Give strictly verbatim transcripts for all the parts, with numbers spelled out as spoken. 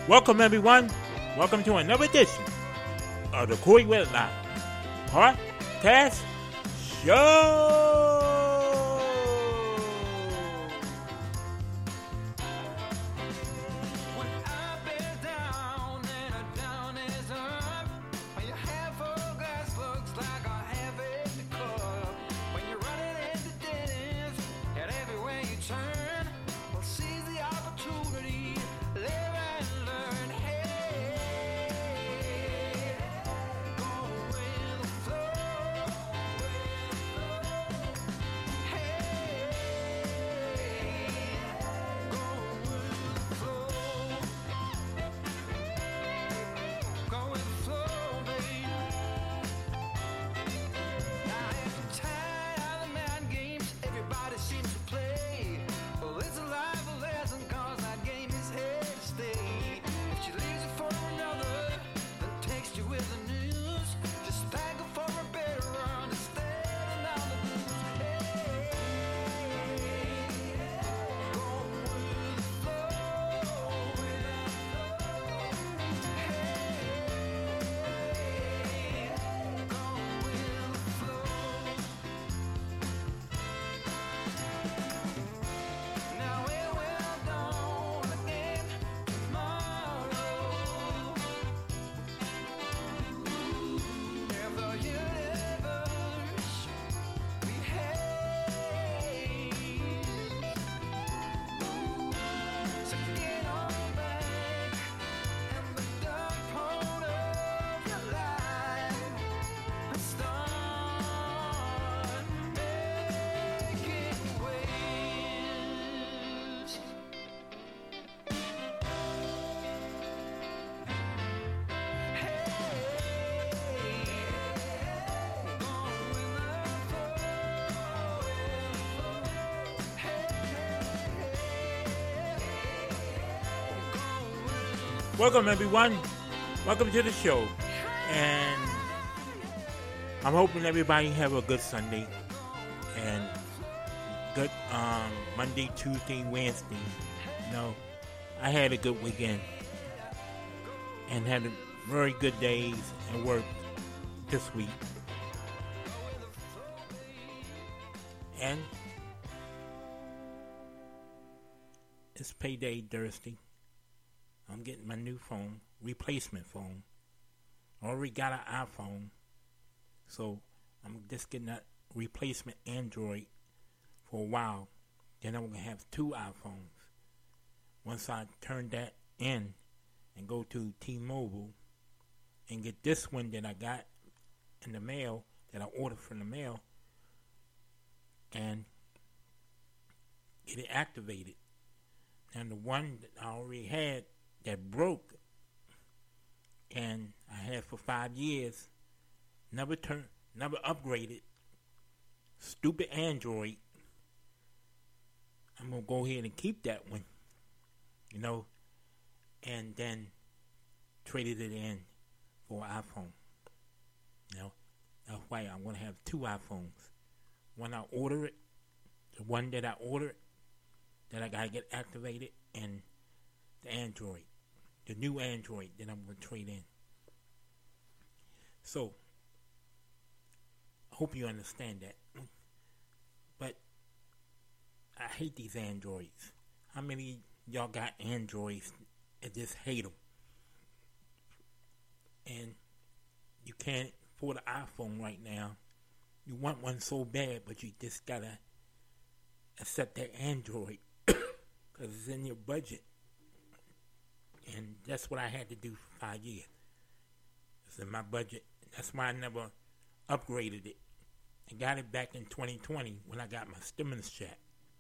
Welcome, everyone. Welcome to another edition of the Corey Whitlock Podcast Show. Welcome, everyone. Welcome to the show. And I'm hoping everybody have a good Sunday and good um, Monday, Tuesday, Wednesday. You know, I had a good weekend and had a very good days and work this week. And it's payday Thursday. I'm getting my new phone, replacement phone. I already got an iPhone, so I'm just getting that replacement Android for a while. Then I'm going to have two iPhones. Once I turn that in and go to T-Mobile and get this one that I got in the mail, that I ordered from the mail, and get it activated. And the one that I already had that broke, and I had for five years, never turned, never upgraded. Stupid Android. I'm gonna go ahead and keep that one, you know, and then traded it in for an iPhone. You know, that's why I'm gonna have two iPhones. When I order it, the one that I ordered, that I gotta get activated, and the Android. The new Android that I'm going to trade in. So, I hope you understand that. But, I hate these Androids. How many of y'all got Androids and just hate them? And you can't afford an iPhone right now. You want one so bad, but you just got to accept that Android because it's in your budget. And that's what I had to do for five years. It's in my budget. That's why I never upgraded it. I got it back in twenty twenty when I got my stimulus check.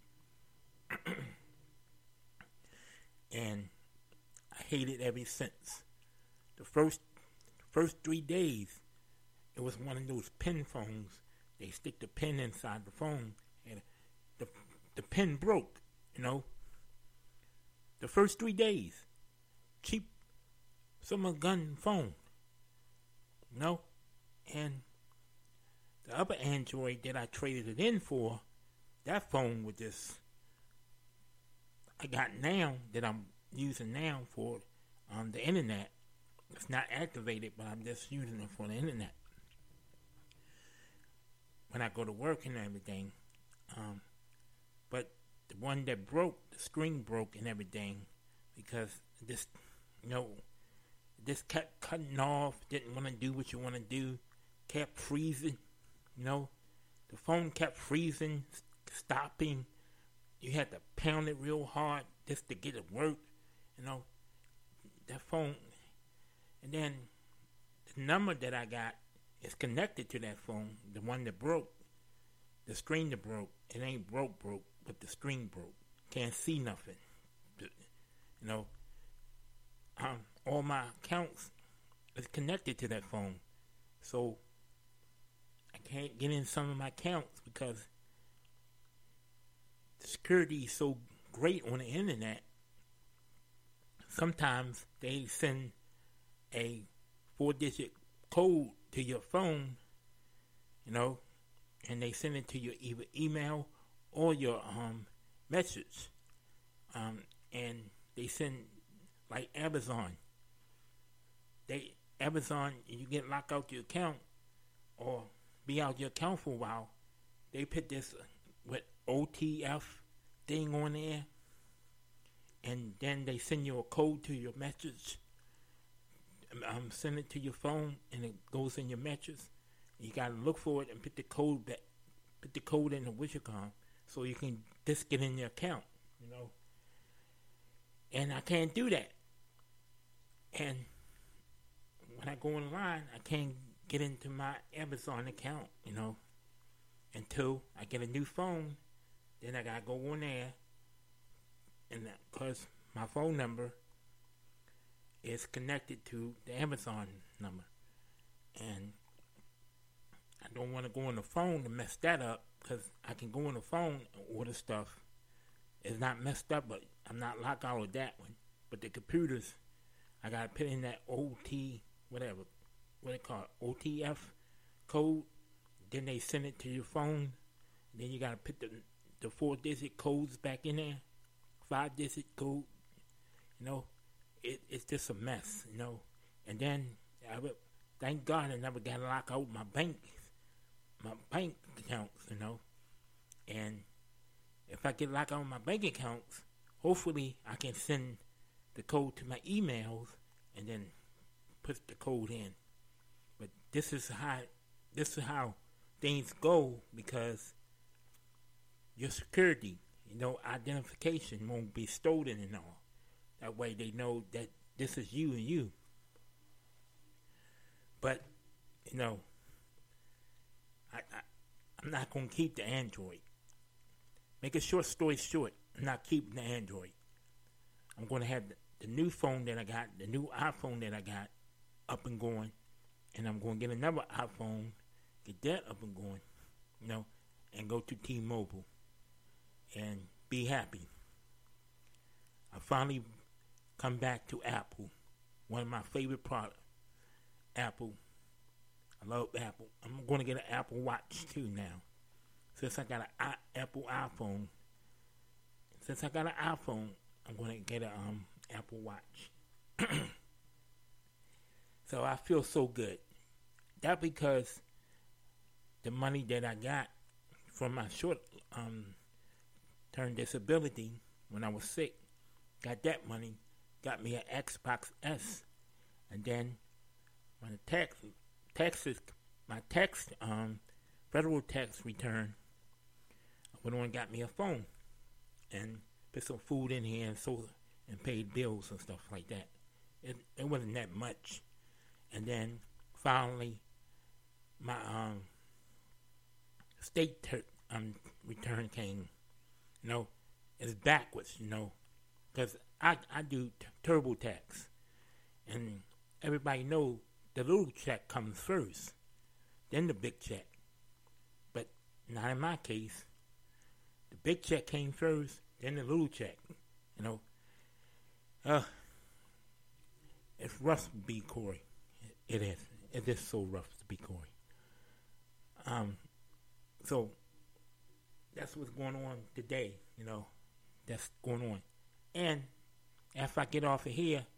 And I hate it ever since. The first first three days, it was one of those pin phones. They stick the pin inside the phone, and the the pin broke, you know. The first three days. Cheap summer gun phone, you know, and the other Android that I traded it in for, that phone was just, I got now, that I'm using now for um, the internet. It's not activated, but I'm just using it for the internet. When I go to work and everything. Um, but the one that broke, the screen broke and everything, because this, you know, this kept cutting off, didn't want to do what you want to do, kept freezing, you know. The phone kept freezing, stopping. You had to pound it real hard just to get it work, you know. That phone, and then the number that I got is connected to that phone, the one that broke. The screen that broke, it ain't broke broke, but the screen broke. Can't see nothing, you know. Um, all my accounts is connected to that phone, so I can't get in some of my accounts because the security is so great on the internet. Sometimes they send a four-digit code to your phone, you know, and they send it to your either email or your um message, um, and they send. Like Amazon, they Amazon, you get locked out your account or be out your account for a while. They put this uh, with O T F thing on there, and then they send you a code to your message. Um, send it to your phone, and it goes in your message. You gotta look for it and put the code back, put the code in the Wishicom, so you can just get in your account, you know. And I can't do that. And when I go online, I can't get into my Amazon account, you know, until I get a new phone. Then I gotta go on there, and because my phone number is connected to the Amazon number, and I don't want to go on the phone to mess that up, because I can go on the phone and order stuff. It's not messed up, but I'm not locked out of that one. But the computers, I gotta put in that O T, whatever, what they call it, O T F code. Then they send it to your phone. Then you gotta put the the four-digit codes back in there, five-digit code. You know, it, it's just a mess. You know, and then I would, thank God I never got to lock out my bank, my bank accounts. You know, and if I get locked out my bank accounts, hopefully I can send the code to my emails and then put the code in. But this is how this is how things go, because your security, you know, identification won't be stolen and all. That way they know that this is you and you. But, you know, I, I I'm not gonna keep the Android. Make a short story short, I'm not keeping the Android. I'm going to have the, the new phone that I got, the new iPhone that I got, up and going. And I'm going to get another iPhone, get that up and going, you know, and go to T-Mobile and be happy. I finally come back to Apple, one of my favorite products. Apple. I love Apple. I'm going to get an Apple Watch too now. Since I got an I- Apple iPhone, since I got an iPhone, I'm going to get an um, Apple Watch. So I feel so good. That because the money that I got from my short um, term disability when I was sick, got that money, got me an Xbox S, and then when the tax, taxes, my tax, um, federal tax return, I went on and got me a phone, and put some food in here and so and paid bills and stuff like that. It it wasn't that much. And then finally, my um, state ter- um, return came. You know, it's backwards. You know, because I I do t- TurboTax, and everybody knows the little check comes first, then the big check. But not in my case. The big check came first, then the little check. You know, uh, it's rough to be Corey. It is. It is so rough to be Corey. Um, so that's what's going on today. You know, that's going on. And after I get off of here,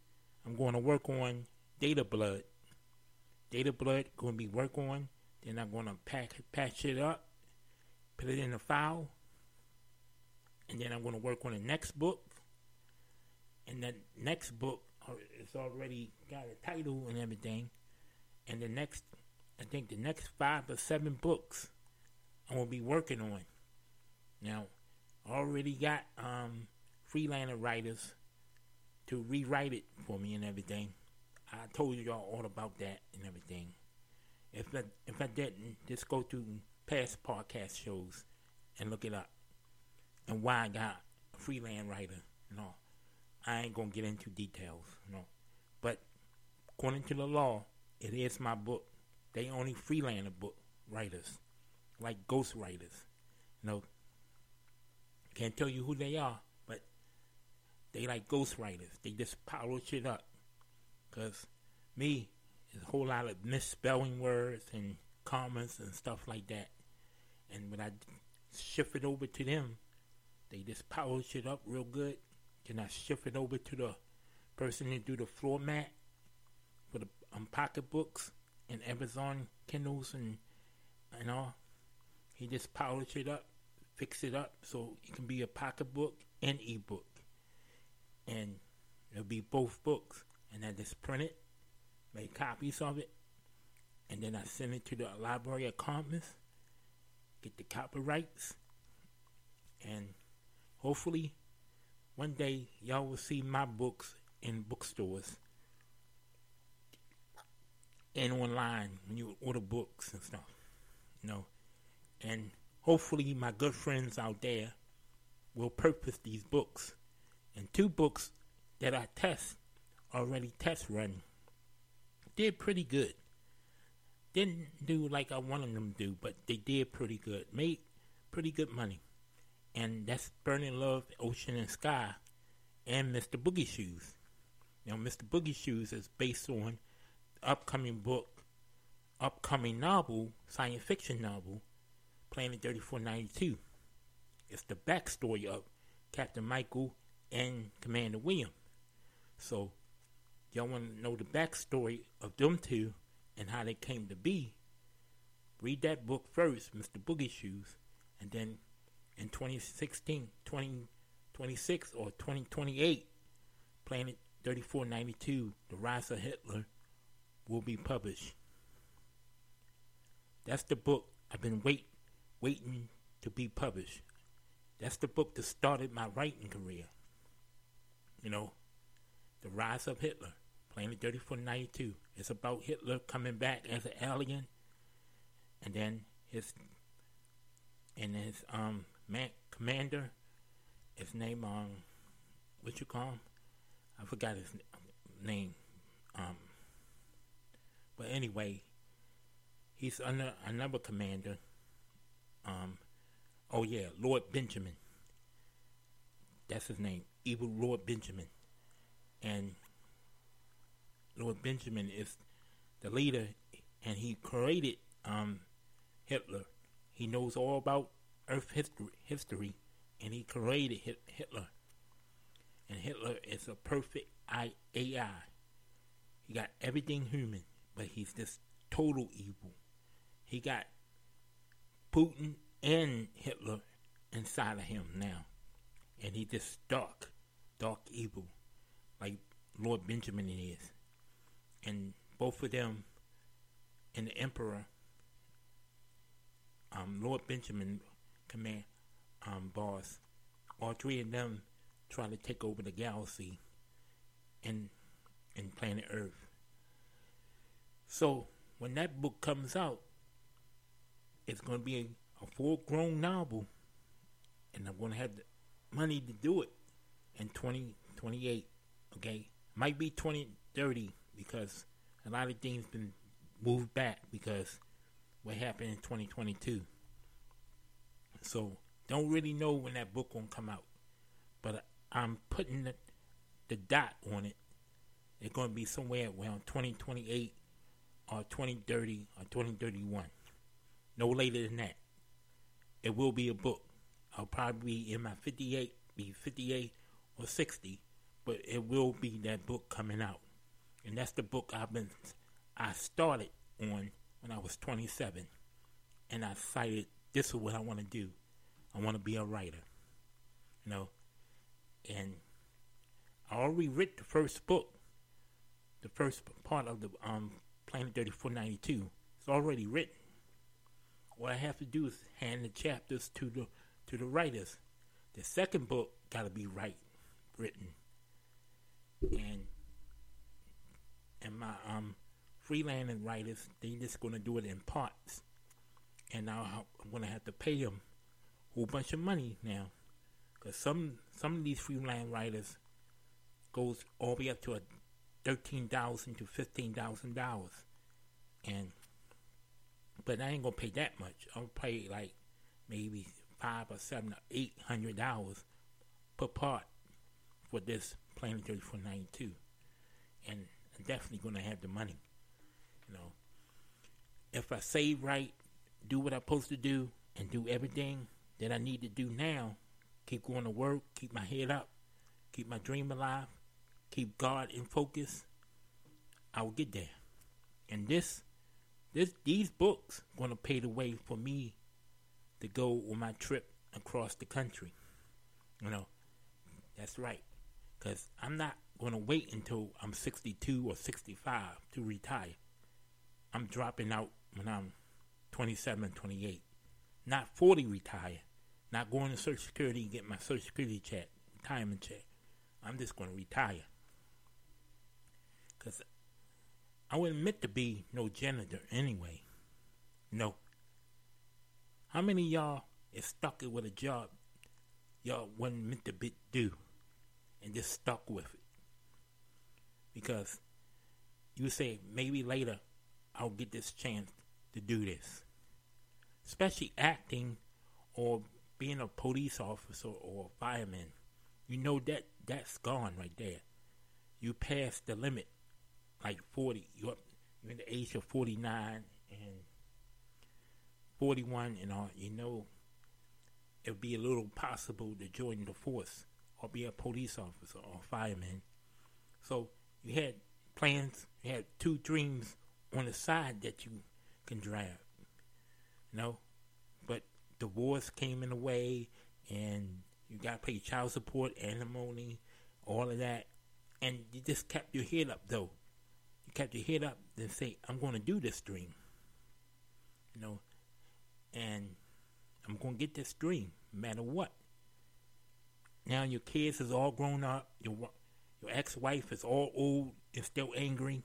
I'm going to work on Data Blood. Data Blood going to be work on. Then I'm going to pack, patch it up, put it in a file, and then I'm going to work on the next book. And the next book, it's already got a title and everything. And the next, I think the next five or seven books I'm going to be working on. Now, I already got um, freelancer writers to rewrite it for me and everything. I told y'all all about that and everything. If I, if I didn't, just go to past podcast shows and look it up. And why I got a freelance writer and all. I ain't going to get into details, you know. But according to the law, it is my book. They only freelancer book writers, like ghost writers. You know, can't tell you who they are, but they like ghost writers. They just polish it up. Because me, there's a whole lot of misspelling words and commas and stuff like that. And when I shift it over to them, they just polish it up real good. Then I shift it over to the person that do the floor mat for the um, pocketbooks and Amazon Kindles and and all. He just polish it up, fix it up so it can be a pocketbook and ebook. And it'll be both books. And I just print it, make copies of it, and then I send it to the Library of Congress, get the copyrights, and hopefully one day y'all will see my books in bookstores and online when you order books and stuff, you know. And hopefully my good friends out there will purchase these books. And two books that I test, already test run, did pretty good. Didn't do like I wanted them to do, but they did pretty good. Made pretty good money. And that's Burning Love, Ocean and Sky, and Mister Boogie Shoes. Now, Mister Boogie Shoes is based on the upcoming book, upcoming novel, science fiction novel, Planet thirty-four ninety-two. It's the backstory of Captain Michael and Commander William. So, y'all want to know the backstory of them two and how they came to be, read that book first, Mister Boogie Shoes, and then in twenty sixteen, twenty twenty-six, or twenty twenty-eight, Planet thirty-four ninety-two, The Rise of Hitler, will be published. That's the book I've been wait, waiting to be published. That's the book that started my writing career. You know, The Rise of Hitler, Planet thirty-four ninety-two. It's about Hitler coming back as an alien, and then his and his um man, commander, his name um what you call him? I forgot his name. Um, but anyway, he's under another commander. Um, oh yeah, Lord Benjamin. That's his name, Evil Lord Benjamin. And Lord Benjamin is the leader, and he created um, Hitler. He knows all about Earth history, history, and he created Hit- Hitler. And Hitler is a perfect A I. He got everything human, but he's this total evil. He got Putin and Hitler inside of him now. And he just dark, dark evil, like Lord Benjamin is. And both of them and the Emperor, um, Lord Benjamin, command, um, boss, all three of them try to take over the galaxy and, and planet Earth. So, when that book comes out, it's going to be a, a full-grown novel, and I'm going to have the money to do it in twenty twenty-eight, okay? Might be twenty thirty, because a lot of things been moved back because what happened in twenty twenty-two. So, don't really know when that book gonna come out. But I'm putting the, the dot on it. It's gonna be somewhere around twenty twenty-eight or twenty thirty or twenty thirty-one. No later than that. It will be a book. I'll probably be in my fifty-eight, be fifty-eight or sixty, but it will be that book coming out. And that's the book I've been, I started on when I was twenty-seven. And I decided this is what I want to do. I want to be a writer. You know, and I already read the first book, the first part of the um, Planet thirty-four ninety-two. It's already written. What I have to do is hand the chapters to the to the writers. The second book got to be right, written, and and my um freelancing writers, they just gonna do it in parts, and now I'm gonna have to pay them a whole bunch of money now, because some some of these freelance writers goes all the way up to a thirteen thousand to fifteen thousand dollars, and but I ain't gonna pay that much. I'll pay like maybe five or seven or eight hundred dollars per part for this Planet thirty-four ninety-two, and I'm definitely gonna have the money. You know, if I save right, do what I'm supposed to do, and do everything that I need to do now, keep going to work, keep my head up, keep my dream alive, keep God in focus, I will get there. And this, this, these books gonna pave the way for me to go on my trip across the country. You know, that's right. Because I'm not gonna wait until I'm sixty-two or sixty-five to retire. I'm dropping out when I'm twenty-seven, twenty-eight. Not forty retire. Not going to Social Security and get my Social Security check, retirement check. I'm just gonna retire. Because I wasn't meant to be no janitor anyway. No. How many of y'all is stuck with a job y'all wasn't meant to be, do and just stuck with it? Because you say, maybe later I'll get this chance to do this. Especially acting or being a police officer or a fireman. You know that that's gone right there. You passed the limit, like forty. You're, up, you're in the age of forty-nine and forty-one and all. You know, it would be a little possible to join the force or be a police officer or fireman. So you had plans, you had two dreams on the side that you can drive. You know, but divorce came in the way, and you got to pay child support, alimony, all of that. And you just kept your head up, though. You kept your head up and say, I'm going to do this dream. You know, and I'm going to get this dream, no matter what. Now your kids is all grown up. Your your ex-wife is all old and still angry.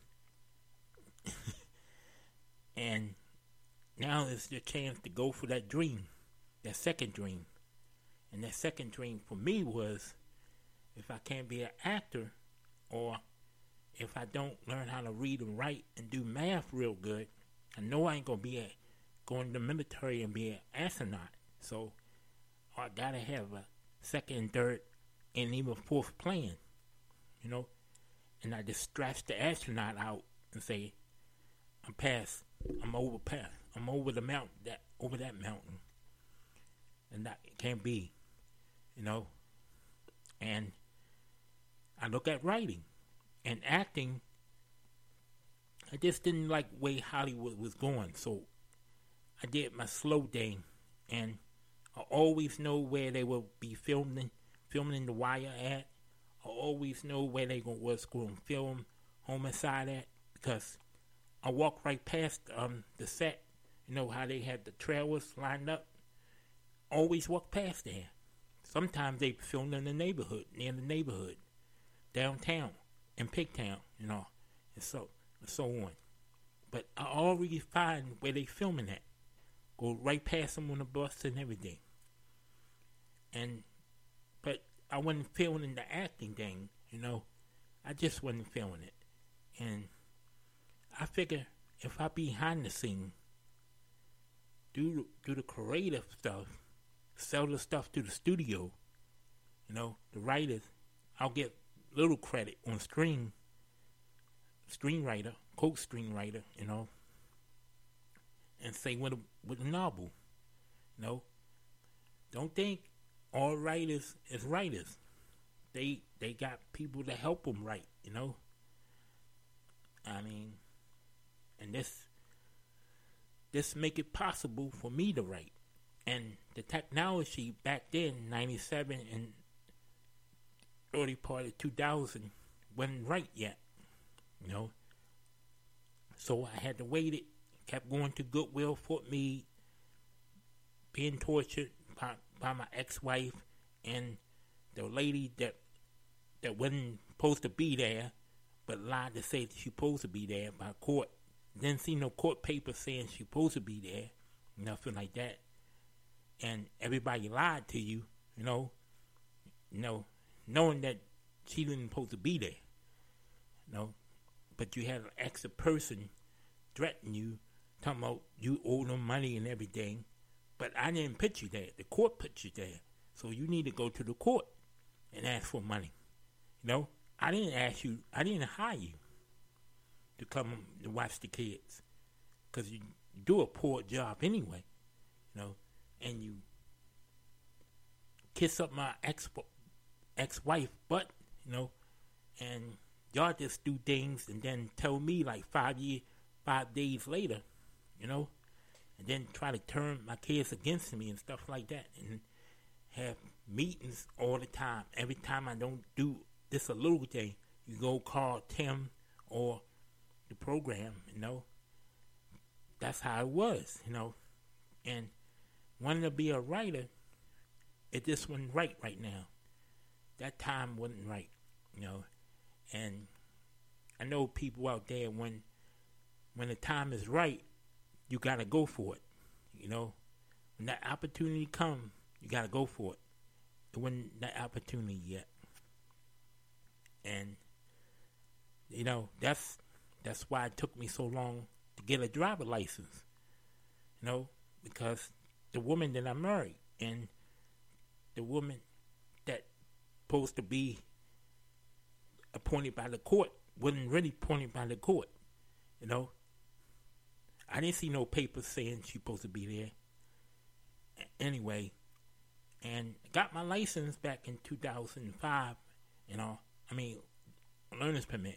And now it's your chance to go for that dream, that second dream. And that second dream for me was, if I can't be an actor, or if I don't learn how to read and write and do math real good, I know I ain't gonna be a, going to the military and be an astronaut. So I gotta have a second and third and even fourth plan, you know. And I just stretch the astronaut out and say, I'm past, I'm over past, I'm over the mountain, that over that mountain, and that can't be, you know. And I look at writing and acting. I just didn't like the way Hollywood was going, so I did my slow thing, and I always know where they will be filming, filming The Wire at. I always know where they going was going to film Homicide at, because I walk right past um the set. You know how they had the trailers lined up. Always walk past there. Sometimes they film in the neighborhood, near the neighborhood, downtown, in Pigtown, you know, and so and so on. But I already find where they filming at. Go right past them on the bus and everything. And but I wasn't feeling the acting thing, you know. I just wasn't feeling it. And I figure if I be behind the scene, do do the creative stuff, sell the stuff to the studio, you know, the writers, I'll get little credit on screen, screenwriter, co-screenwriter, you know, and say with a with a novel, you know. Don't think all writers is writers. They they got people to help them write, you know. I mean, and this this make it possible for me to write. And the technology back then, ninety-seven and early part of two thousand, wasn't right yet, you know. So I had to wait it, kept going to Goodwill, Fort Meade, being tortured by, by my ex-wife and the lady that that wasn't supposed to be there, but lied to say that she supposed to be there by court. Didn't see no court paper saying she supposed to be there, nothing like that. And everybody lied to you, you know, you know, knowing that she wasn't supposed to be there, you know. But you had an extra person threatening you, talking about you owe them money and everything. But I didn't put you there. The court put you there. So you need to go to the court and ask for money. You know, I didn't ask you, I didn't hire you to come to watch the kids. Because you do a poor job anyway, you know. And you kiss up my ex ex-wife butt, you know, and y'all just do things and then tell me like five years, five days later, you know, and then try to turn my kids against me and stuff like that, and have meetings all the time. Every time I don't do this a little thing, you go call Tim or the program, you know. That's how it was, you know, and wanting to be a writer, it just wasn't right right now. That time wasn't right, you know. And I know people out there, when when the time is right, you got to go for it, you know. When that opportunity comes, you got to go for it. It wasn't that opportunity yet. And, you know, that's that's why it took me so long to get a driver license, you know, because the woman that I married and the woman that supposed to be appointed by the court wasn't really appointed by the court, you know. I didn't see no papers saying she's supposed to be there. Anyway, and got my license back in two thousand five, you know, I mean, learner's permit.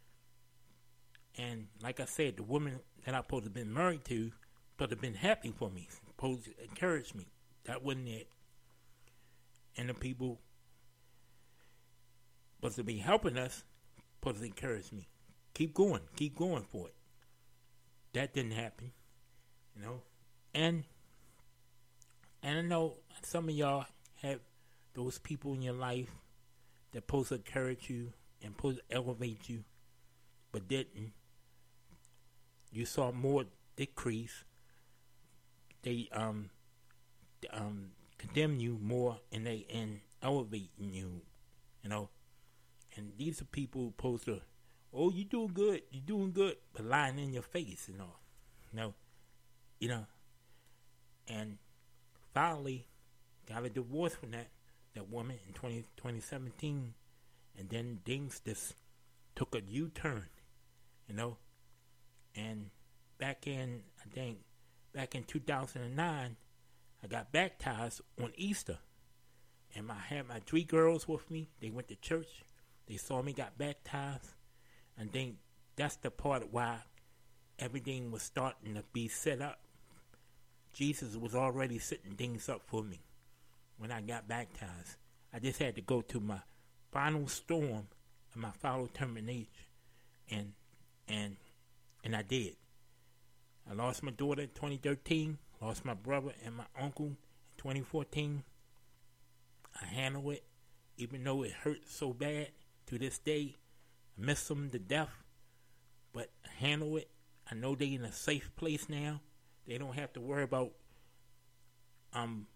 And like I said, the woman that I supposed to have been married to supposed to have been happy for me, supposed to encourage me. That wasn't it. And the people supposed to be helping us supposed to encourage me. Keep going, keep going for it. That didn't happen, you know. And and I know some of y'all have those people in your life that supposed to encourage you and supposed to elevate you, but didn't. You saw more decrease. They um um condemn you more, and they and elevating you, you know. And these are people supposed to, oh, you doing good, you doing good, but lying in your face and all, you know, you know. And finally, got a divorce from that that woman in twenty seventeen, and then things just took a U-turn, you know. And back in, I think, back in two thousand nine, I got baptized on Easter. And I had my three girls with me. They went to church. They saw me got baptized. And then that's the part why everything was starting to be set up. Jesus was already setting things up for me when I got baptized. I just had to go to my final storm and my final termination. And, and, and I did. I lost my daughter in twenty thirteen, lost my brother and my uncle in twenty fourteen. I handled it, even though it hurt so bad. To this day, I miss them to death, but I handle it. I know they in a safe place now. They don't have to worry about um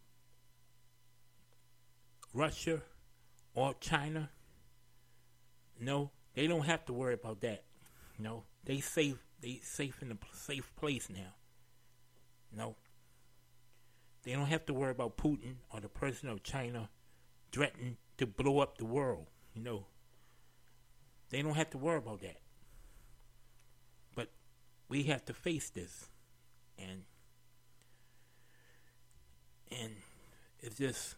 Russia or China. No, they don't have to worry about that. No, they safe. They safe in a safe place now. No. They don't have to worry about Putin or the president of China threatening to blow up the world. You know. They don't have to worry about that. But we have to face this. And and it's just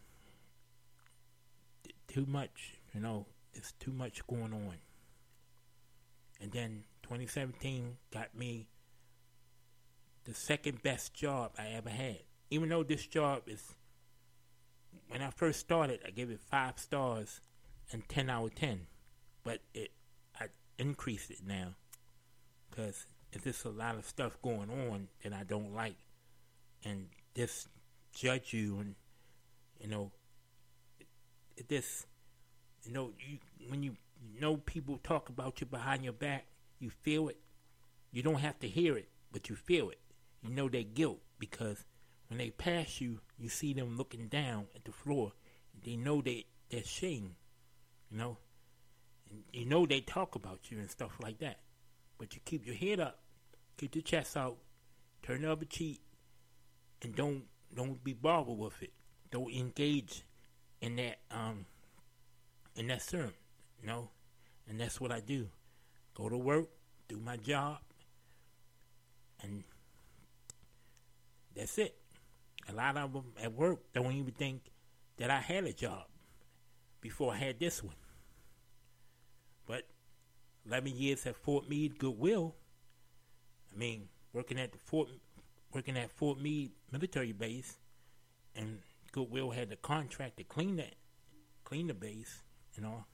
too much, you know. It's too much going on. And then twenty seventeen got me the second best job I ever had. Even though this job is, when I first started, I gave it five stars and ten out of ten. But it, I increased it now because there's just a lot of stuff going on that I don't like, and just judge you, and you know, it, it just, you know, you when you know people talk about you behind your back, you feel it. You don't have to hear it, but you feel it. You know their guilt because when they pass you, you see them looking down at the floor. And they know they they're shame, you know. And you know they talk about you and stuff like that. But you keep your head up, keep your chest out, turn the other cheek, and don't don't be bothered with it. Don't engage in that um in that sermon, you know. And that's what I do. Go to work, do my job, and that's it. A lot of them at work don't even think that I had a job before I had this one. But eleven years at Fort Meade Goodwill, I mean, working at the Fort, working at Fort Meade military base, and Goodwill had the contract to clean that, clean the base, you know.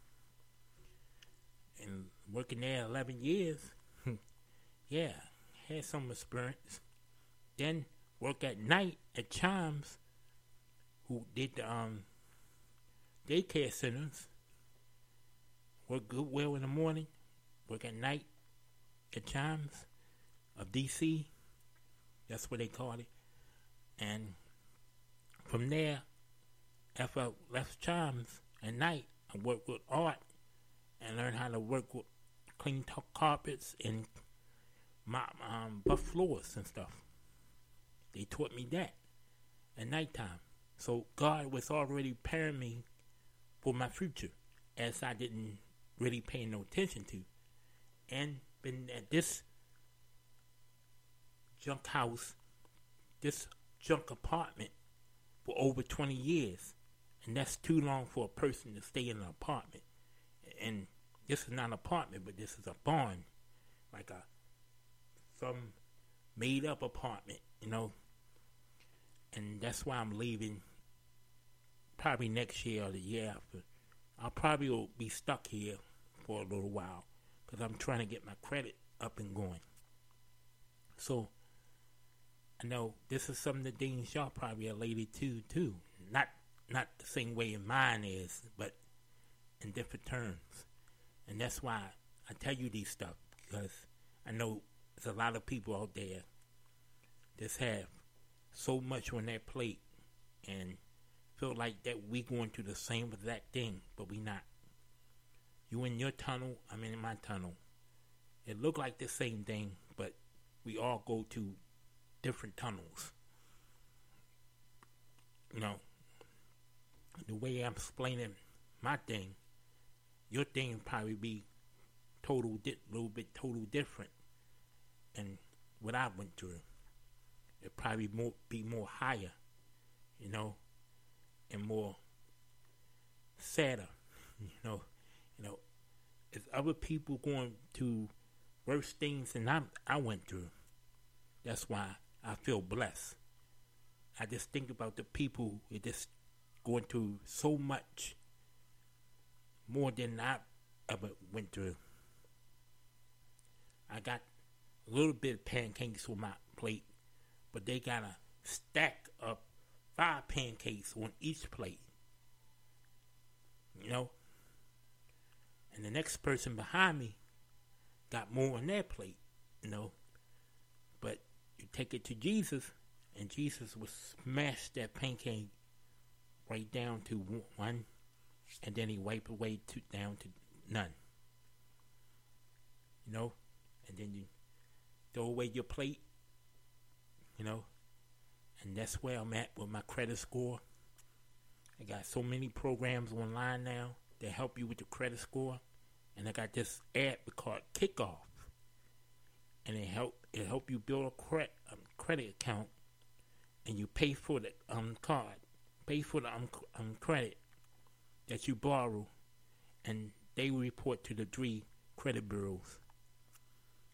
And working there eleven years, yeah, had some experience. Then work at night at Chimes, who did the um, daycare centers. Work Goodwill in the morning, work at night at Chimes of D C. That's what they call it. And from there, after I left Chimes at night, I worked with Art and learned how to work with clean t- carpets and mop um, buff floors and stuff. They taught me that at nighttime. So God was already preparing me for my future, as I didn't really pay no attention to. And been at this junk house, this junk apartment for over twenty years. And that's too long for a person to stay in an apartment. And this is not an apartment, but this is a barn, like a some made up apartment, you know. And that's why I'm leaving probably next year or the year after. I'll probably will be stuck here for a little while because I'm trying to get my credit up and going. So I know this is some of the things y'all probably related to too. Not not the same way mine is, but in different terms. And that's why I tell you these stuff, because I know there's a lot of people out there that have so much on their plate and feel like that we going through the same exact thing, but we not. You in your tunnel, I'm in my tunnel. It look like the same thing, but we all go to different tunnels. You know, the way I'm explaining my thing, your thing will probably be total, di- little bit total different. And what I went through, it probably more be more higher, you know, and more sadder, you know. You know, it's other people going to worse things than I I went through. That's why I feel blessed. I just think about the people who are just going through so much more than I ever went through. I got a little bit of pancakes on my plate, but they got a stack of five pancakes on each plate. You know? And the next person behind me got more on their plate, you know? But you take it to Jesus, and Jesus would smash that pancake right down to one, and then he wipe away to, down to none. You know? And then you throw away your plate, you know? And that's where I'm at with my credit score. I got so many programs online now that help you with the credit score. And I got this app called Kickoff. And it help it help you build a credit, um, credit account. And you pay for the um card. Pay for the um, um credit that you borrow. And they report to the three credit bureaus.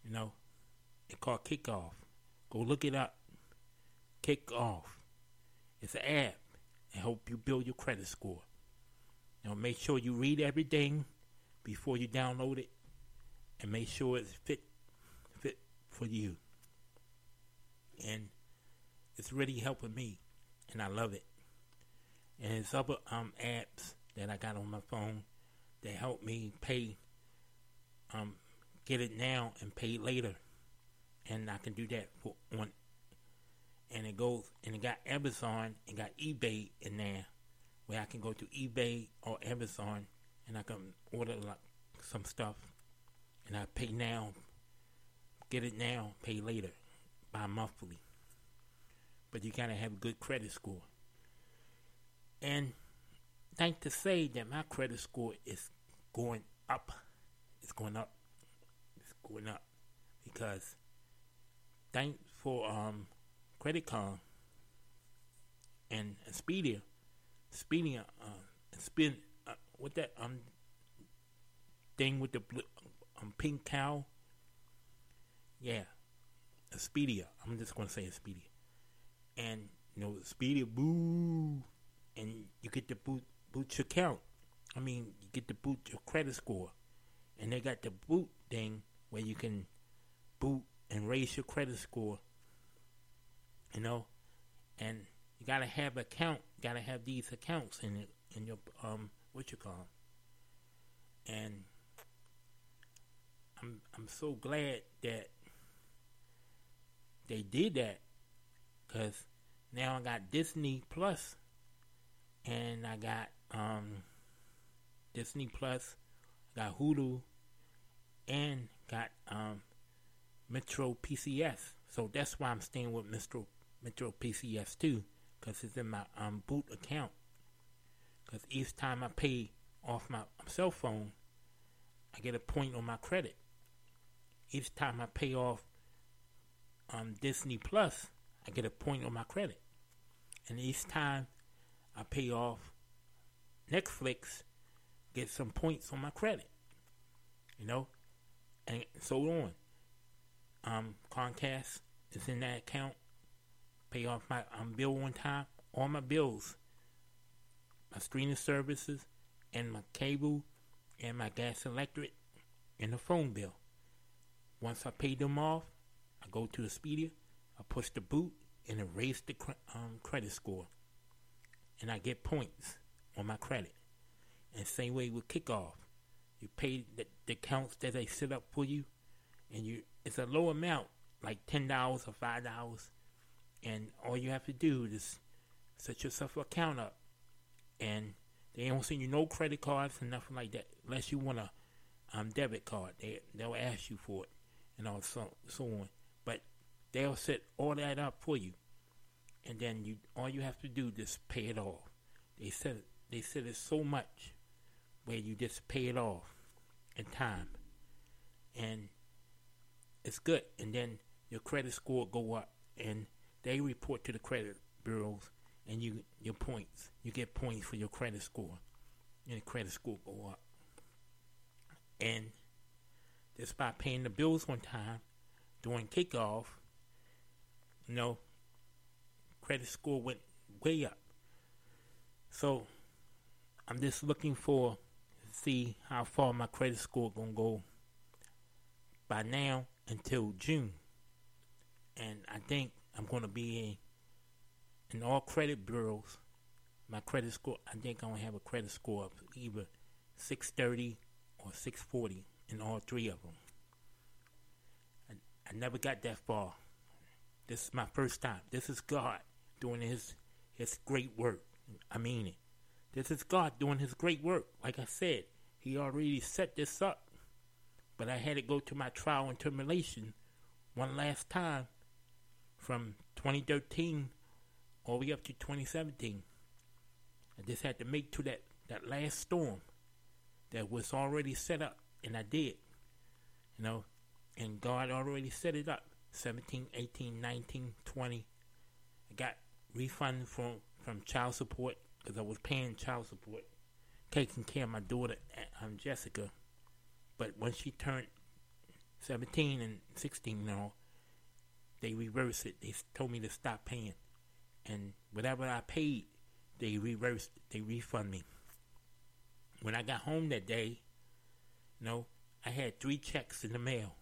You know, it's called Kickoff. Go look it up. Kickoff. It's an app and help you build your credit score. You know, make sure you read everything before you download it, and make sure it's fit fit for you. And it's really helping me, and I love it. And there's other um apps that I got on my phone that help me pay, um, get it now and pay later, and I can do that for on. And it goes, and it got Amazon and got eBay in there, where I can go to eBay or Amazon and I can order like some stuff, and I pay now, get it now, pay later, by monthly. But you gotta have a good credit score. And thank to say that my credit score is going up. It's going up. It's going up because thanks for um. Credit Card and Expedia, Expedia, uh, spin uh, what that um thing with the blue, um pink cow, yeah, Expedia. I'm just gonna say Expedia, and you know Expedia, boo, and you get to boot boot your account. I mean, you get to boot your credit score, and they got the boot thing where you can boot and raise your credit score. You know, and you gotta have account, gotta have these accounts in it, in your um, what you call 'em. And I'm I'm so glad that they did that, cause now I got Disney Plus, and I got um Disney Plus, got Hulu, and got um Metro P C S. So that's why I'm staying with Metro. Metro P C S too, because it's in my um, boot account. Because each time I pay off my cell phone, I get a point on my credit. Each time I pay off um, Disney Plus, I get a point on my credit. And each time I pay off Netflix, get some points on my credit. You know, and so on. Um, Comcast is in that account. Pay off my um, bill on time, all my bills, my streaming services, and my cable, and my gas, electric, and the phone bill. Once I pay them off, I go to the Expedia, I push the boot, and erase the cre- um, credit score, and I get points on my credit. And same way with Kickoff, you pay the, the accounts that they set up for you, and you it's a low amount, like ten dollars or five dollars. And all you have to do is set yourself an account up. And they don't send you no credit cards and nothing like that. Unless you want a um, debit card. They, they'll ask you for it. And all so, so on. But they'll set all that up for you. And then you all you have to do is just pay it off. They said they said it so much where you just pay it off in time. And it's good. And then your credit score go up. And they report to the credit bureaus, and you your points. You get points for your credit score, and the credit score go up. And just by paying the bills on time, during Kickoff, you know, credit score went way up. So I'm just looking for to see how far my credit score gonna go by now until June, and I think I'm going to be in, in all credit bureaus. My credit score, I think I'm going to have a credit score of either six thirty or six forty in all three of them. I, I never got that far. This is my first time. This is God doing his, his great work. I mean it. This is God doing his great work. Like I said, he already set this up. But I had to go to my trial and tribulation one last time. From twenty thirteen all the way up to twenty seventeen. I just had to make to that, that last storm that was already set up, and I did. You know, and God already set it up. seventeen, eighteen, nineteen, twenty. I got refund from, from child support because I was paying child support, taking care of my daughter, um, Jessica. But when she turned seventeen and sixteen now, they reversed it. They told me to stop paying. And whatever I paid, they reversed it. They refund me. When I got home that day, you know, I had three checks in the mail.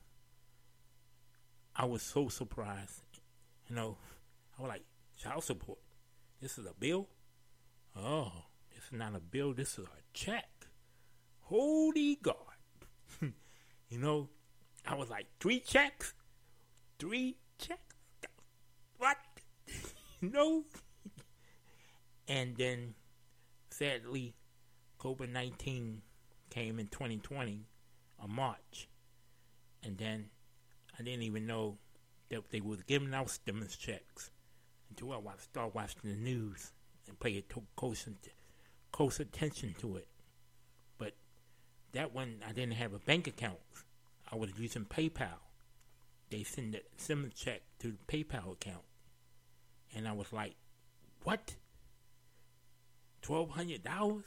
I was so surprised. You know, I was like, child support? This is a bill? Oh, this is not a bill. This is a check. Holy God. You know, I was like, three checks? Three checks? What? No. And then, sadly, COVID nineteen came in twenty twenty, of March. And then I didn't even know that they was giving out stimulus checks until I started watching the news and pay close, close attention to it. But that one, I didn't have a bank account. I was using PayPal. They send the stimulus check to the PayPal account. And I was like, what? twelve hundred dollars?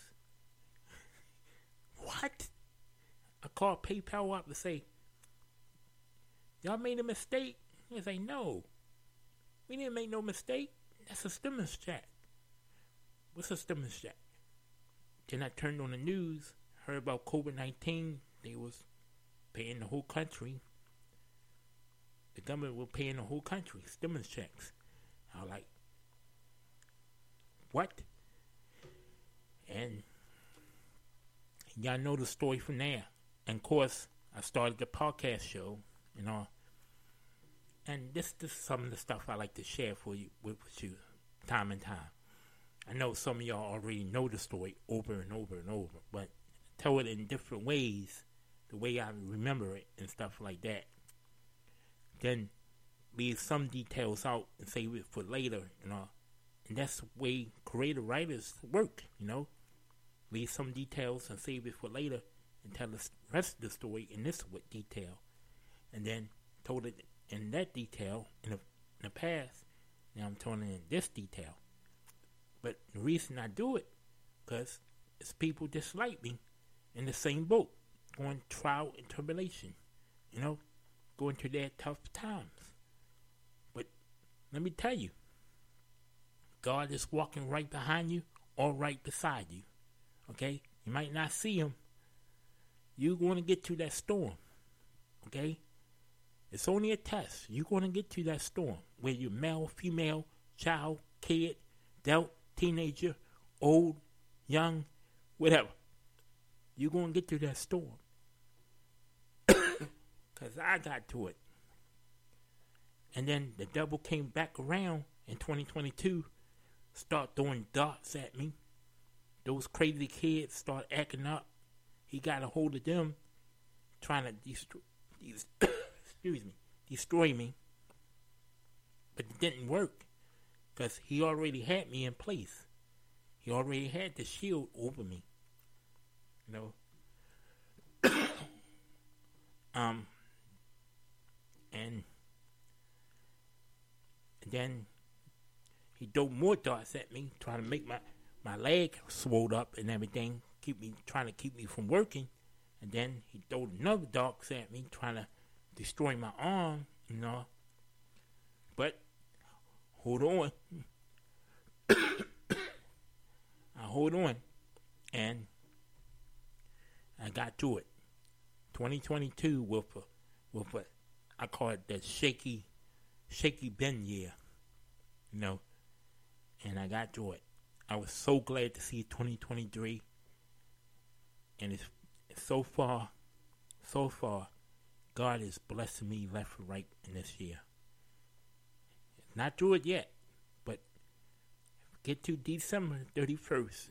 What? I called PayPal up to say, y'all made a mistake? They say, no. We didn't make no mistake. That's a stimulus check. What's a stimulus check? Then I turned on the news, heard about COVID nineteen. They was paying the whole country. The government was paying the whole country stimulus checks. I was like, what? And y'all know the story from there. And of course, I started the podcast show, you know. And this, this is some of the stuff I like to share for you with, with you time and time. I know some of y'all already know the story over and over and over, but tell it in different ways, the way I remember it and stuff like that. Then leave some details out and save it for later, you know. And that's the way creative writers work, you know. Leave some details and save it for later and tell the rest of the story in this detail. And then told it in that detail in the, in the past. Now I'm telling it in this detail. But the reason I do it, because it's people just like me in the same boat, going trial and tribulation, you know, going through their tough times. But let me tell you, God is walking right behind you or right beside you. Okay? You might not see him. You're going to get through that storm. Okay? It's only a test. You're going to get through that storm. Whether you're male, female, child, kid, adult, teenager, old, young, whatever. You're going to get through that storm. Because I got to it. And then the devil came back around in twenty twenty-two, start throwing darts at me. Those crazy kids start acting up. He got a hold of them, trying to destroy, excuse me, destroy me. But it didn't work, because he already had me in place. He already had the shield over me. You know. um. And, and then he threw more darts at me, trying to make my, my leg swelled up and everything, keep me trying to keep me from working. And then he threw another darts at me, trying to destroy my arm, you know. But hold on. I hold on. And I got to it. twenty twenty-two with a, with a, I call it the shaky, shaky bend year, you know, and I got through it. I was so glad to see twenty twenty-three, and it's, it's so far, so far, God is blessing me left and right in this year. Not through it yet, but get to December thirty-first,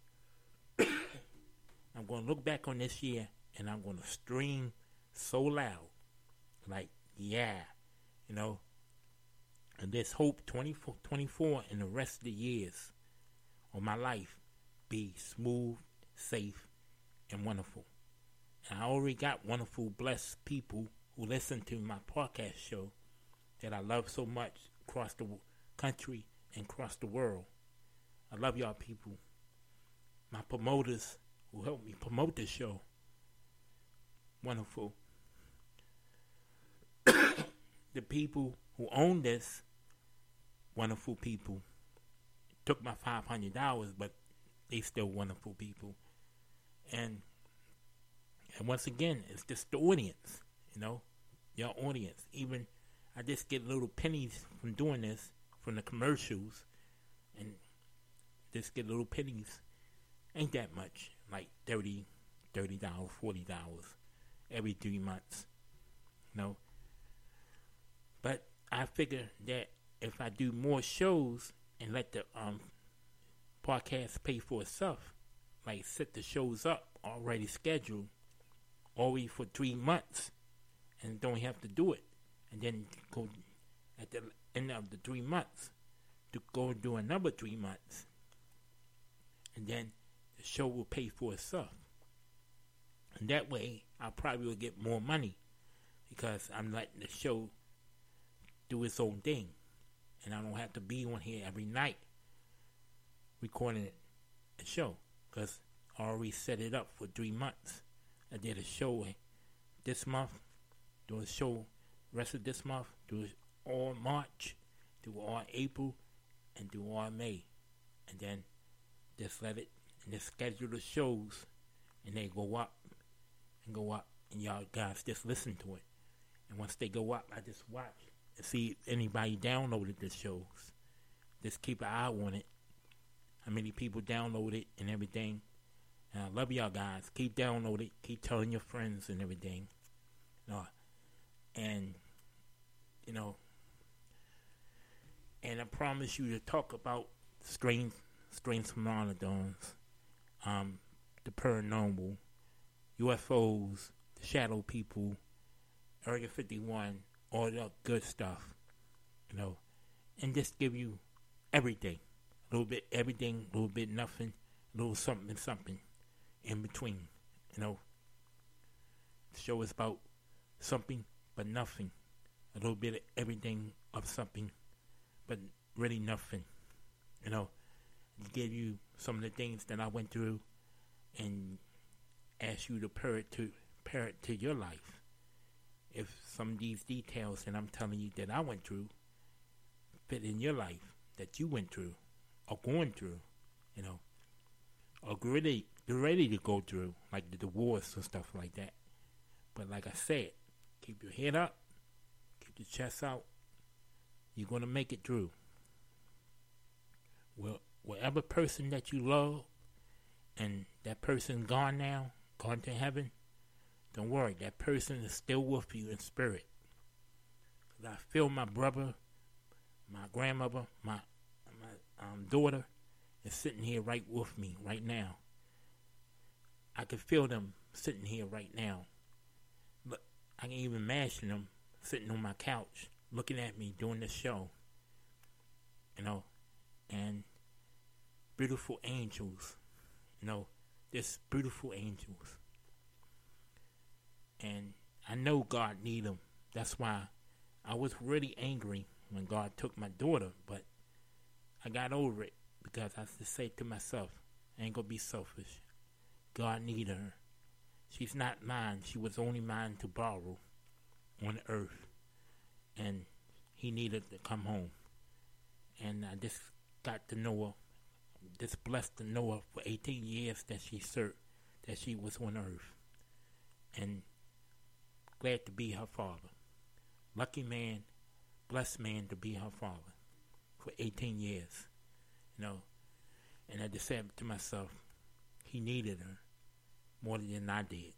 I'm going to look back on this year, and I'm going to scream so loud. Like, yeah, you know, and there's hope twenty-four, twenty-four and the rest of the years of my life be smooth, safe, and wonderful. And I already got wonderful, blessed people who listen to my podcast show that I love so much across the country and across the world. I love y'all people. My promoters who help me promote the show. Wonderful. the people who own this, wonderful people, took my five hundred dollars, but they still wonderful people. And and once again, it's just the audience, you know, your audience. Even I just get little pennies from doing this, from the commercials, and just get little pennies. Ain't that much, like thirty dollars, forty dollars every three months, you know. But I figure that if I do more shows and let the um, podcast pay for itself, like set the shows up already scheduled, already for three months, and don't have to do it, and then go at the end of the three months to go do another three months, and then the show will pay for itself. And that way, I probably will get more money because I'm letting the show do its own thing, and I don't have to be on here every night recording a show because I already set it up for three months. I did a show this month, do a show rest of this month, do it all March, do all April, and do all May, and then just let it and just schedule the shows, and they go up and go up, and y'all guys just listen to it. And once they go up, I just watch and see if anybody downloaded the shows. Just keep an eye on it, how many people download it and everything. And I love y'all guys. Keep downloading it. Keep telling your friends and everything. You know, and, you know, and I promise you to talk about strange, strange phenomenons, um, the paranormal, U F Os, the shadow people, Area fifty-one, all that good stuff, you know, and just give you everything, a little bit everything, a little bit nothing, a little something something in between, you know. The show is about something but nothing, a little bit of everything of something but really nothing, you know. Give you some of the things that I went through and ask you to pair it to pair it to your life. If some of these details that I'm telling you that I went through fit in your life that you went through or going through, you know, or ready, you're ready to go through, like the divorce and stuff like that. But like I said, keep your head up, keep your chest out. You're going to make it through. Well, whatever person that you love and that person gone now, gone to heaven, don't worry, that person is still with you in spirit. 'Cause I feel my brother, my grandmother, my my um, daughter is sitting here right with me right now. I can feel them sitting here right now. But I can even imagine them sitting on my couch looking at me doing this show. You know, and beautiful angels, you know, just beautiful angels. And I know God need them. That's why I was really angry when God took my daughter, but I got over it because I just say to myself, I ain't gonna be selfish. God need her. She's not mine. She was only mine to borrow on earth. And he needed to come home. And I just got to know her, just blessed to know her for eighteen years that she served, that she was on earth. And glad to be her father. Lucky man, blessed man to be her father for eighteen years. You know, and I just said to myself, he needed her more than I did.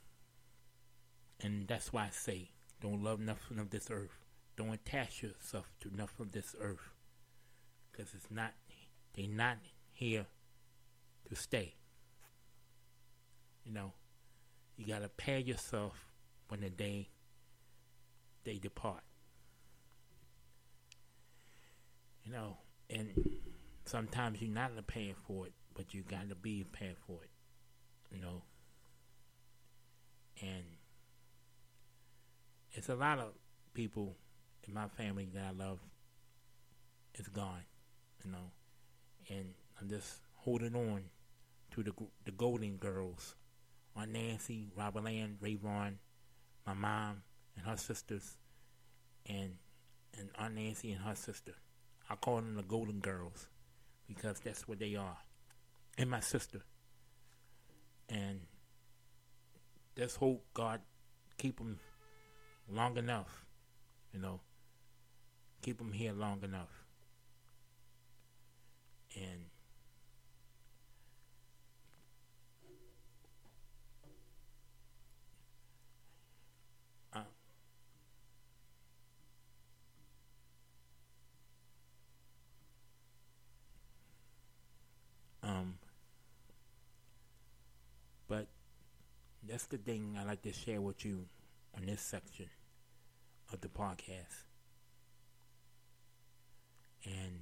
And that's why I say, don't love nothing of this earth. Don't attach yourself to nothing of this earth. Because it's not, they're not here to stay. You know, you got to prepare yourself when the day they depart. You know, and sometimes you're not prepared for it, but you got to be prepared for it. You know, and it's a lot of people in my family that I love is gone, you know, and I'm just holding on to the the Golden Girls, Aunt Nancy, Robert Land, Rayvon, my mom, and her sisters, and and Aunt Nancy and her sister. I call them the Golden Girls because that's what they are. And my sister. And let's hope God keep them long enough, you know, keep them here long enough. And uh, um, but that's the thing I like to share with you on this section of the podcast. And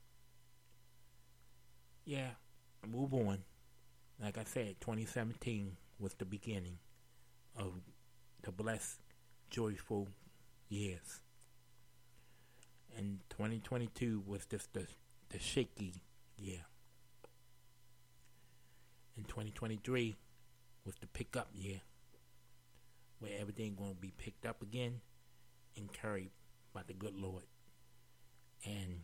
yeah, move on. Like I said, twenty seventeen was the beginning of the blessed, joyful years. And twenty twenty-two was just the, the shaky year. And twenty twenty-three was the pick-up year, where everything going to be picked up again and carried by the good Lord. And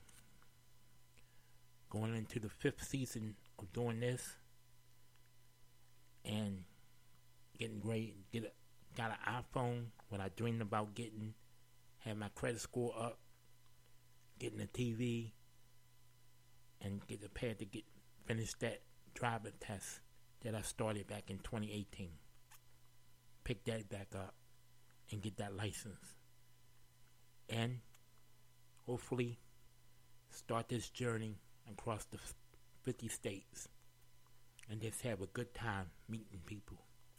going into the fifth season of doing this and getting great, get a, got an iPhone, what I dreamed about getting, had my credit score up, getting a T V, and get prepared to get finish that driver test that I started back in twenty eighteen. Pick that back up and get that license. And hopefully start this journey across the fifty states and just have a good time meeting people.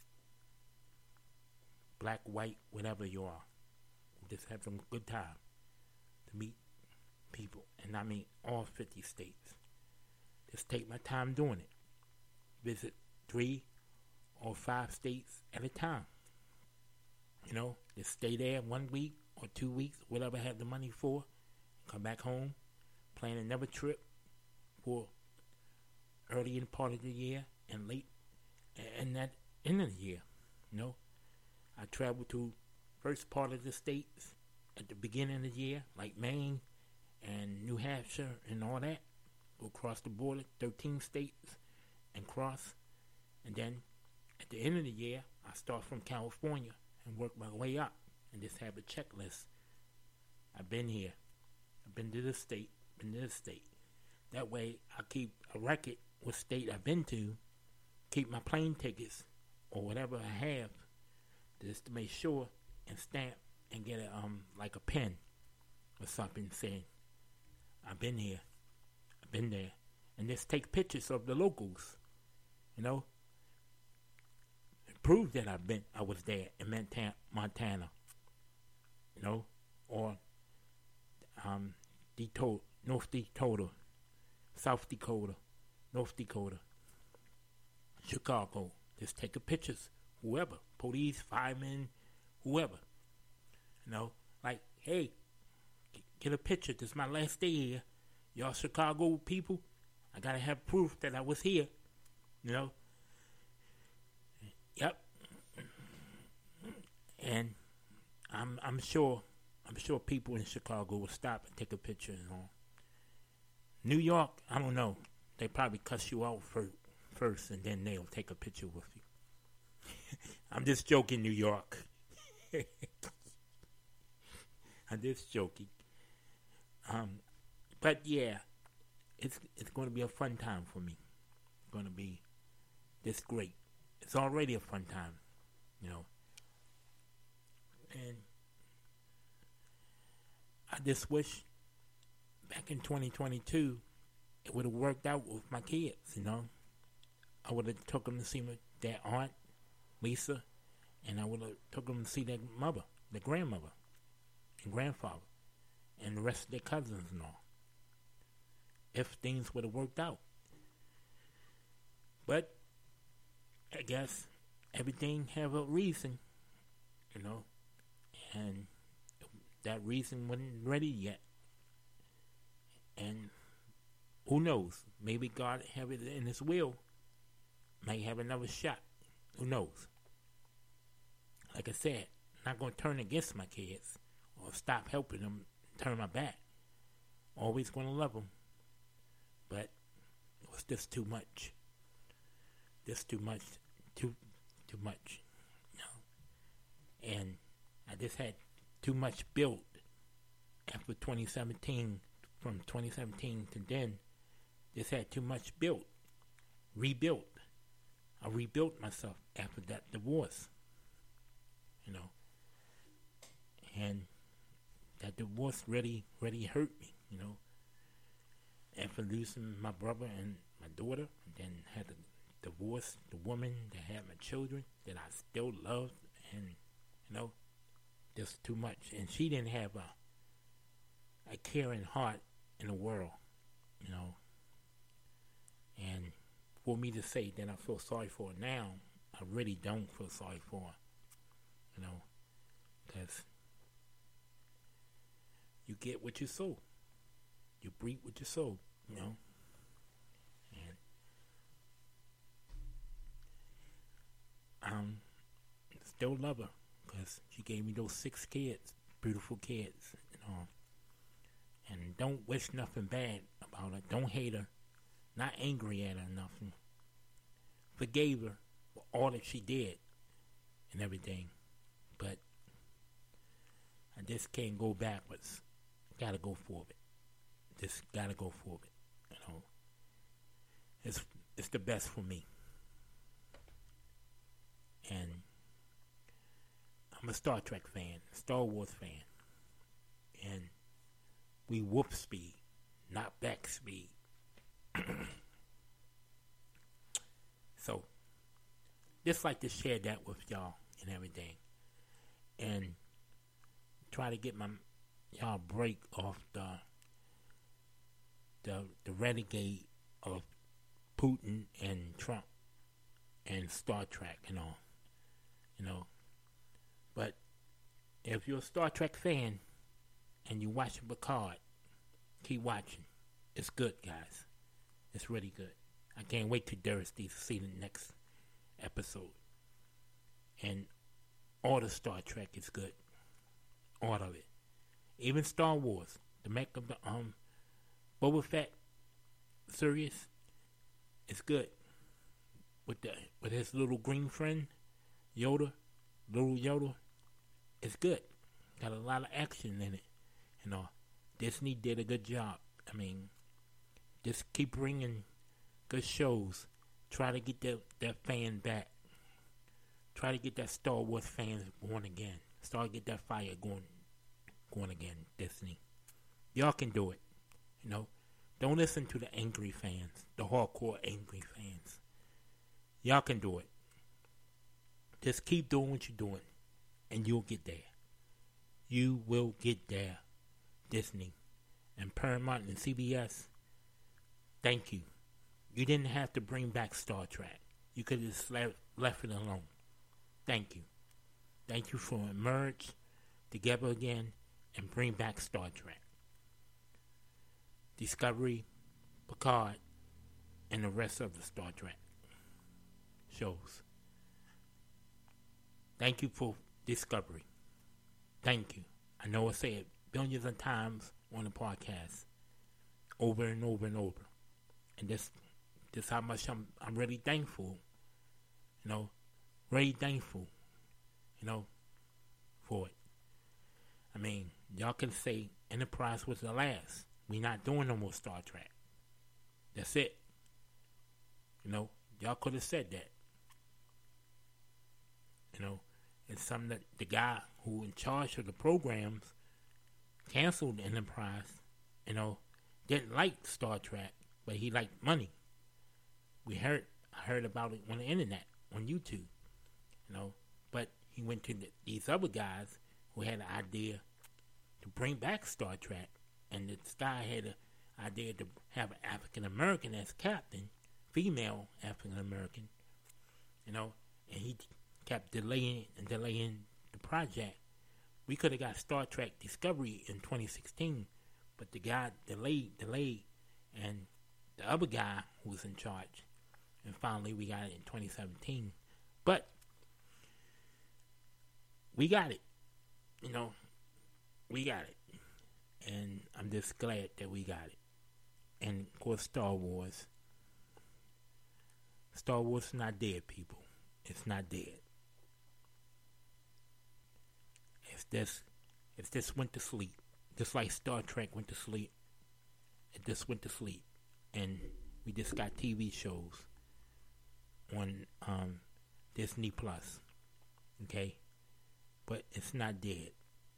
Black, white, whatever you are. Just have some good time to meet people. And I mean all fifty states. Just take my time doing it. Visit three or five states at a time. You know, just stay there one week or two weeks, whatever I have the money for. Come back home, plan another trip for early in the part of the year and late and that end of the year. You know, I traveled to first part of the states at the beginning of the year, like Maine and New Hampshire and all that. Go across the border, thirteen states, and cross. And then at the end of the year, I start from California and work my way up and just have a checklist. I've been here. I've been to this state, been to this state. That way, I keep a record what state I've been to, keep my plane tickets or whatever I have, just to make sure and stamp and get a um like a pen or something saying, I've been here, I've been there, and just take pictures of the locals, you know, and prove that I've been, I was there in Montana, you know, or um, Dakota, North Dakota, South Dakota, North Dakota, Chicago. Just take a pictures, whoever, police, firemen, whoever. You know, like, hey, get a picture. This is my last day here. Y'all Chicago people, I gotta have proof that I was here. You know? Yep. And I'm I'm sure I'm sure people in Chicago will stop and take a picture and all. New York, I don't know. They probably cuss you out for, first and then they'll take a picture with you. I'm just joking, New York. I'm just joking. Um, but yeah, it's it's going to be a fun time for me. It's going to be this great. It's already a fun time, you know. And I just wish back in twenty twenty-two it would have worked out with my kids, you know. I would have took them to see my, their aunt, Lisa, and I would have took them to see their mother, their grandmother, and grandfather, and the rest of their cousins and all. If things would have worked out. But I guess everything have a reason, you know, and that reason wasn't ready yet. And who knows? Maybe God have it in His will. May have another shot. Who knows? Like I said, I'm not going to turn against my kids or stop helping them, turn my back. Always going to love them. But it was just too much. Just too much. Too, too much. You know? And I just had too much built after twenty seventeen. From twenty seventeen to then, just had too much built. Rebuilt. I rebuilt myself after that divorce. You know. And that divorce really, really hurt me, you know. After losing my brother and my daughter, and then had to divorce the woman that had my children that I still loved, and, you know, just too much. And she didn't have a, a caring heart in the world, you know. And for me to say that I feel sorry for her now, I really don't feel sorry for her, you know, because you get what you sow. You reap what you sow, you know. And um, still love her because she gave me those six kids, beautiful kids, you know. And don't wish nothing bad about her. Don't hate her. Not angry at her or nothing. Forgave her for all that she did and everything. But I just can't go backwards. Gotta go forward. Just gotta go forward. You know. It's it's the best for me. And I'm a Star Trek fan, Star Wars fan. And we whoop speed, not back speed. So, just like to share that with y'all and everything. And try to get my y'all break off the the the renegade of Putin and Trump and Star Trek and all. You know. But if you're a Star Trek fan and you watch Picard, keep watching. It's good, guys. It's really good. I can't wait to Thursday to see the next episode. And all the Star Trek is good. All of it. Even Star Wars. The make of the um Boba Fett series is good. With the with his little green friend, Yoda, little Yoda, it's good. Got a lot of action in it. You know, Disney did a good job. I mean, just keep bringing good shows. Try to get that, that fan back. Try to get that Star Wars fans going again. Start to get that fire going, going again, Disney. Y'all can do it. You know, don't listen to the angry fans, the hardcore angry fans. Y'all can do it. Just keep doing what you're doing, and you'll get there. You will get there, Disney. And Paramount and C B S, thank you. You didn't have to bring back Star Trek. You could have just left, left it alone. Thank you. Thank you for emerge together again and bring back Star Trek. Discovery, Picard, and the rest of the Star Trek shows. Thank you for Discovery. Thank you. I know I say it billions of times on the podcast, over and over and over. And this, this how much I'm, I'm really thankful. You know, really thankful. You know, for it. I mean, y'all can say Enterprise was the last. We not doing no more Star Trek. That's it. You know, y'all could have said that. You know, it's something that the guy who in charge of the programs canceled Enterprise, you know, didn't like Star Trek, but he liked money. We heard, I heard about it on the internet, on YouTube, you know, but he went to the, these other guys who had an idea to bring back Star Trek, and this guy had an idea to have an African American as captain, female African American, you know, and he kept delaying and delaying the project. We could have got Star Trek Discovery in twenty sixteen, but the guy delayed, delayed, and the other guy who was in charge, and finally we got it in twenty seventeen. But we got it, you know. we got it. And I'm just glad that we got it. And of course, Star Wars. Star Wars is not dead, people. It's not dead. If this, if this went to sleep, just like Star Trek went to sleep, it just went to sleep, and we just got T V shows on um, Disney Plus. Okay, but it's not dead.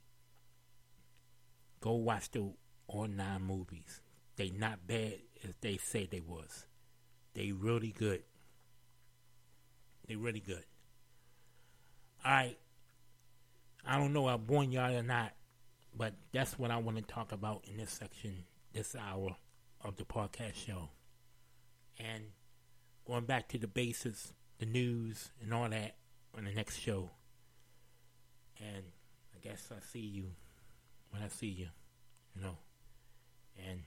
Go watch the all nine movies. They not bad as they say they was. They really good. They really good. Alright. I don't know if I born y'all or not, but that's what I want to talk about in this section, this hour of the podcast show. And going back to the basics, the news, and all that on the next show. And I guess I see you when I see you, you know. And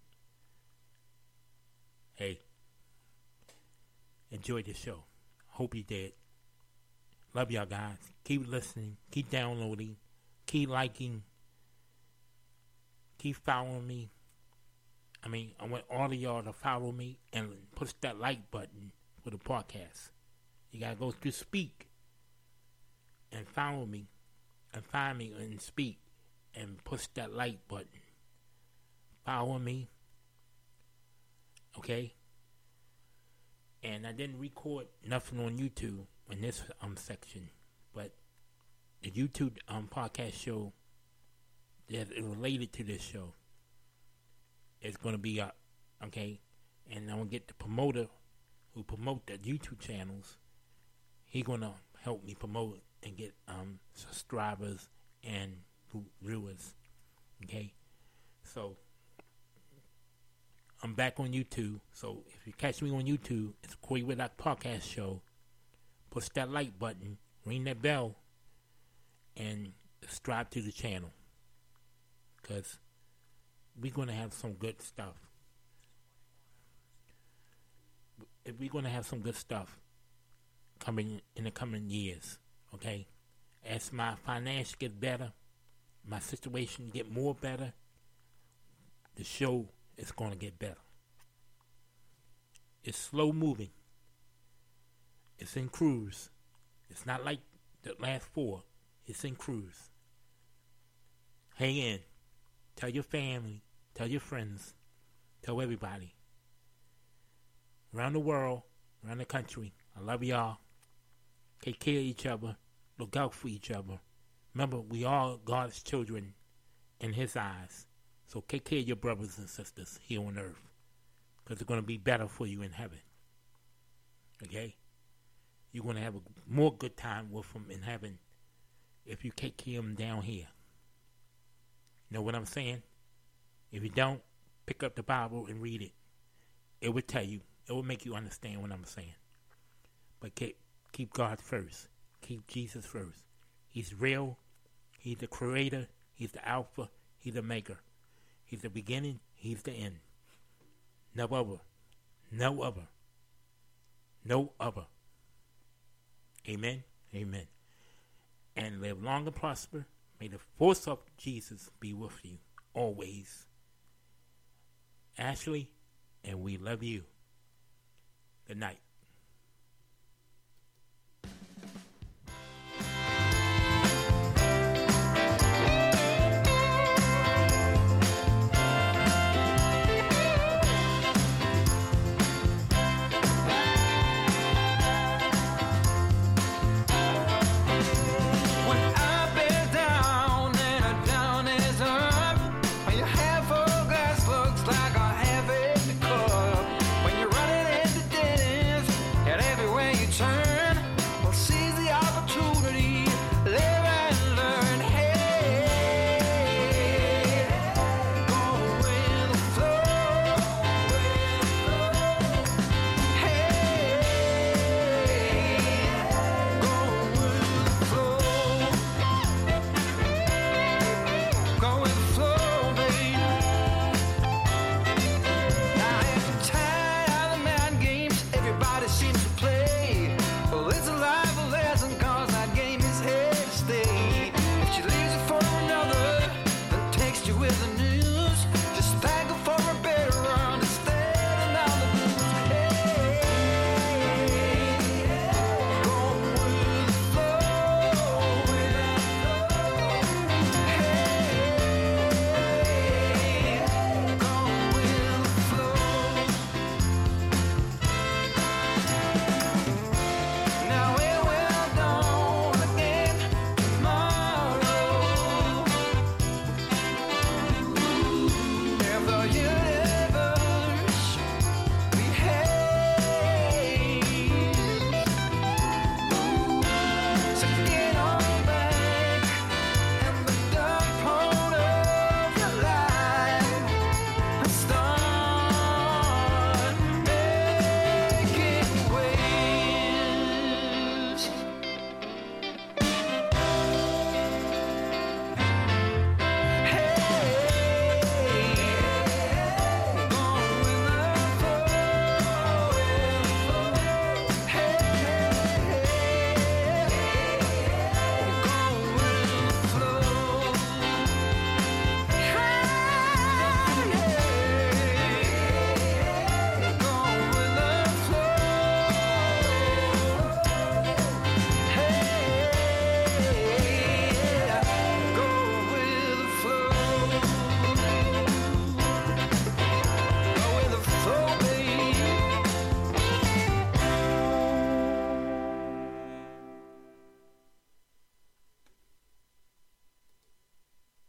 hey, enjoy the show. Hope you did. Love y'all guys. Keep listening. Keep downloading. Keep liking. Keep following me. I mean, I want all of y'all to follow me and push that like button for the podcast. You gotta go to Speak and follow me and find me and Speak and push that like button. Follow me. Okay? And I didn't record nothing on YouTube in this um section, but the YouTube um podcast show that is related to this show is going to be up, okay? And I'm going to get the promoter who promote the YouTube channels. He's going to help me promote and get um subscribers and viewers, okay? So I'm back on YouTube. So if you catch me on YouTube, it's Corey Whitlock Podcast Show. Push that like button, ring that bell, and subscribe to the channel. Because we're going to have some good stuff. If we're going to have some good stuff coming in the coming years, okay? As my finance gets better, my situation get more better, the show is going to get better. It's slow moving. It's in cruise. It's not like the last four. It's in cruise. Hang in. Tell your family. Tell your friends. Tell everybody. Around the world. Around the country. I love y'all. Take care of each other. Look out for each other. Remember, we all God's children in His eyes. So take care of your brothers and sisters here on earth. Because it's going to be better for you in heaven. Okay? You're going to have a more good time with them in heaven if you take care of them down here. Know what I'm saying? If you don't, pick up the Bible and read it. It will tell you. It will make you understand what I'm saying. But keep, keep God first. Keep Jesus first. He's real. He's the creator. He's the Alpha. He's the maker. He's the beginning. He's the end. No other. No other. No other. Amen. Amen. And live long and prosper. May the force of Jesus be with you always. Ashley, and we love you. Good night. Turn